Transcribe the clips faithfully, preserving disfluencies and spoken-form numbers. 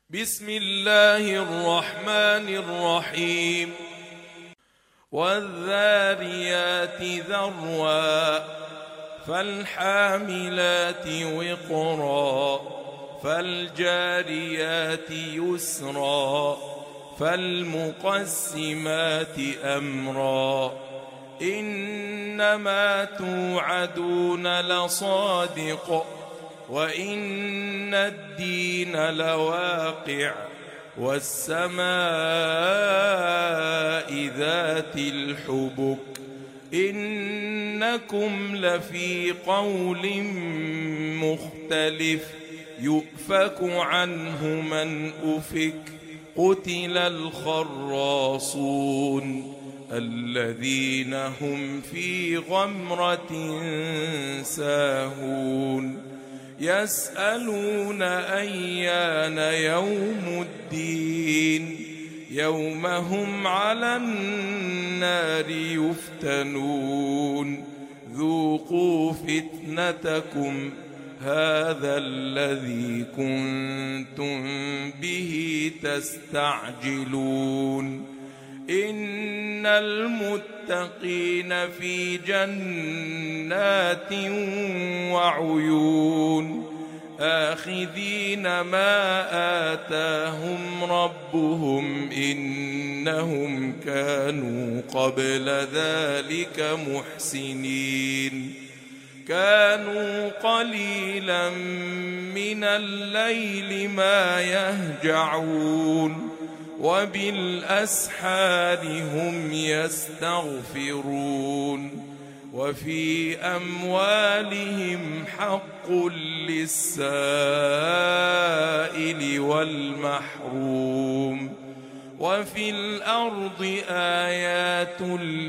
بسم الله الرحمن الرحيم والذاريات ذروا فالحاملات وقرا فالجاريات يسرا فالمقسمات أمرا إنما توعدون لصادق وإن الدين لواقع والسماء ذات الحبك إنكم لفي قول مختلف يؤفك عنه من أفك قتل الخراصون الذين هم في غمرة ساهون يسألون أيان يوم الدين يوم هم على النار يفتنون ذوقوا فتنتكم هذا الذي كنتم به تستعجلون إن المتقين في جنات وعيون آخذين ما آتاهم ربهم إنهم كانوا قبل ذلك محسنين كانوا قليلا من الليل ما يهجعون وبالأسحار هم يستغفرون وفي أموالهم حق للسائل والمحروم وفي الأرض آيات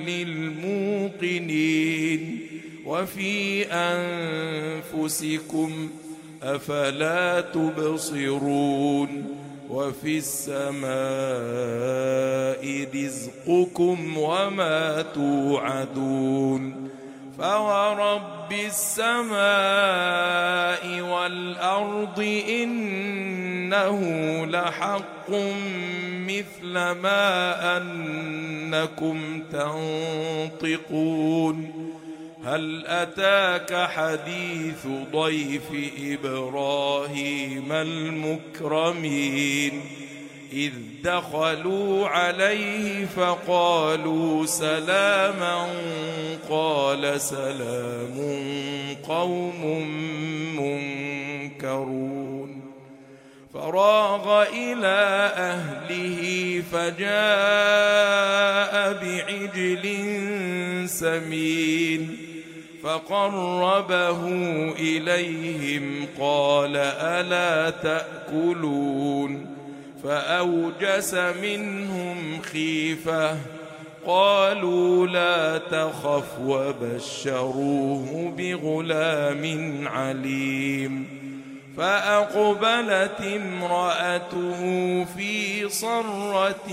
للموقنين وفي أنفسكم أفلا تبصرون وفي السماء رزقكم وما توعدون فورب السماء والأرض إنه لحق مثل ما أنكم تنطقون هل أتاك حديث ضيف إبراهيم المكرمين إذ دخلوا عليه فقالوا سلاما قال سلام قوم منكرون فراغ إلى أهله فجاء بعجل سمين فقربه إليهم قال ألا تأكلون فأوجس منهم خيفة قالوا لا تخف وبشروه بغلام عليم فأقبلت امرأته في صرة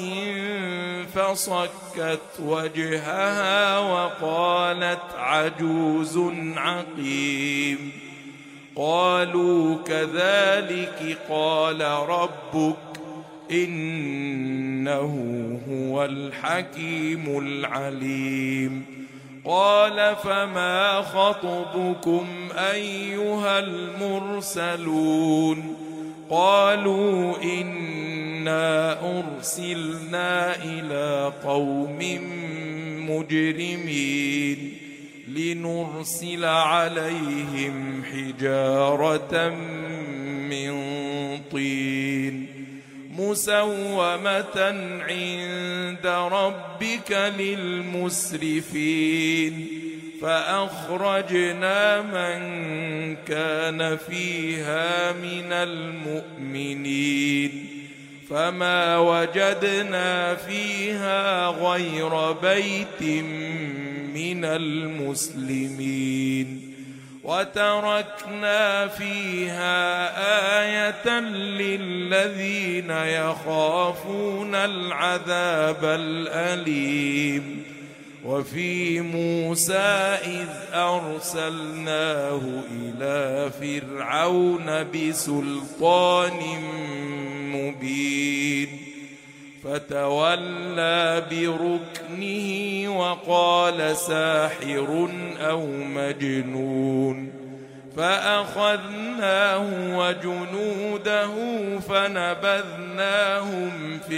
فصكت وجهها وقالت عجوز عقيم قالوا كذلك قال ربك إنه هو الحكيم العليم قال فما خطبكم أيها المرسلون قالوا إنا أرسلنا إلى قوم مجرمين لنرسل عليهم حجارة من طين مسومة عند ربك للمسرفين فأخرجنا من كان فيها من المؤمنين فما وجدنا فيها غير بيت من المسلمين وتركنا فيها آية للذين يخافون العذاب الأليم وفي موسى إذ أرسلناه إلى فرعون بسلطان مبين فتولى بركنه وقال ساحر أو مجنون فأخذناه وجنوده فنبذناهم في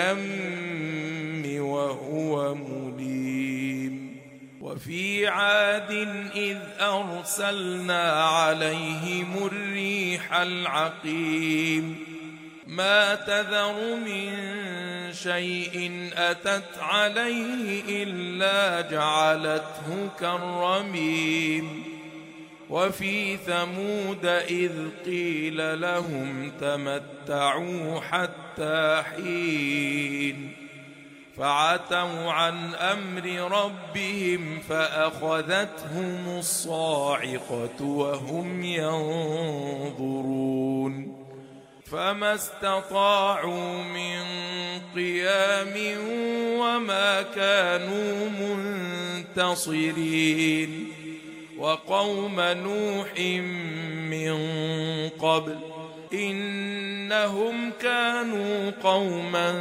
اليم وهو مليم وفي عاد إذ أرسلنا عليهم الريح العقيم ما تذر من شيء أتت عليه إلا جعلته كالرميم وفي ثمود إذ قيل لهم تمتعوا حتى حين فعتوا عن أمر ربهم فأخذتهم الصاعقة وهم ينظرون فما استطاعوا من قيام وما كانوا منتصرين وقوم نوح من قبل إنهم كانوا قوما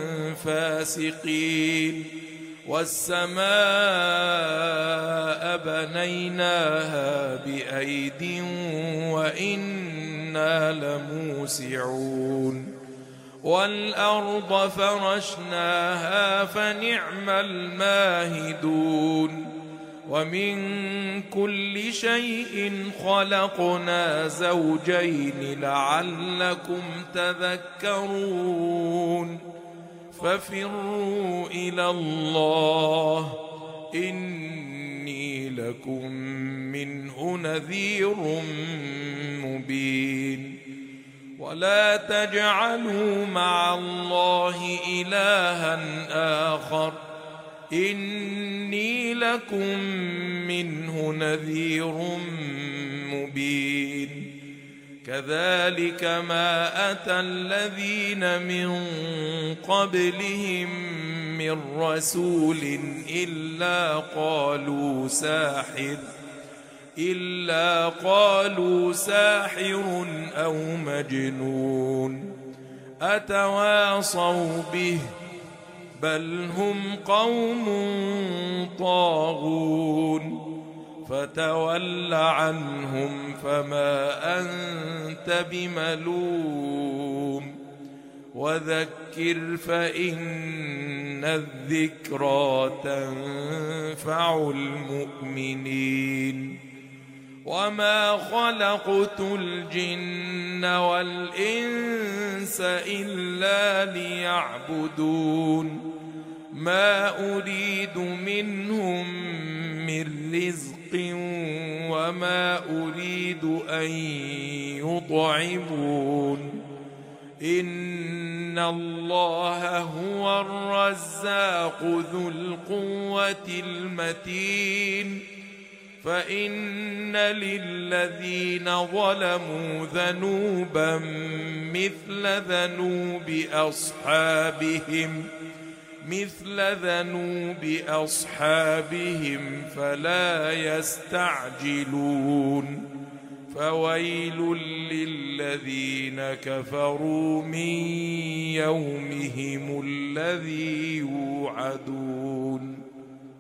فاسقين والسماء بنيناها بأيد وإنا لموسعون والأرض فرشناها فنعم الماهدون ومن كل شيء خلقنا زوجين لعلكم تذكرون ففروا إلى الله إني لكم منه نذير مبين ولا تجعلوا مع الله إلها آخر إني لكم منه نذير مبين كذلك ما أتى الذين من قبلهم من رسول إلا قالوا ساحر إلا قالوا ساحر أو مجنون أتواصوا به بل هم قوم طاغون فتول عنهم فما أنت بملوم وذكر فإن الذكرى تنفع المؤمنين وما خلقت الجن والإنس إلا ليعبدون ما أريد منهم من رزق وما أريد أن يطعمون إن الله هو الرزاق ذو القوة المتين فإن للذين ظلموا ذنوبا مثل ذنوب أصحابهم مثل ذنوب أصحابهم فلا يستعجلون فويل للذين كفروا من يومهم الذي يوعدون.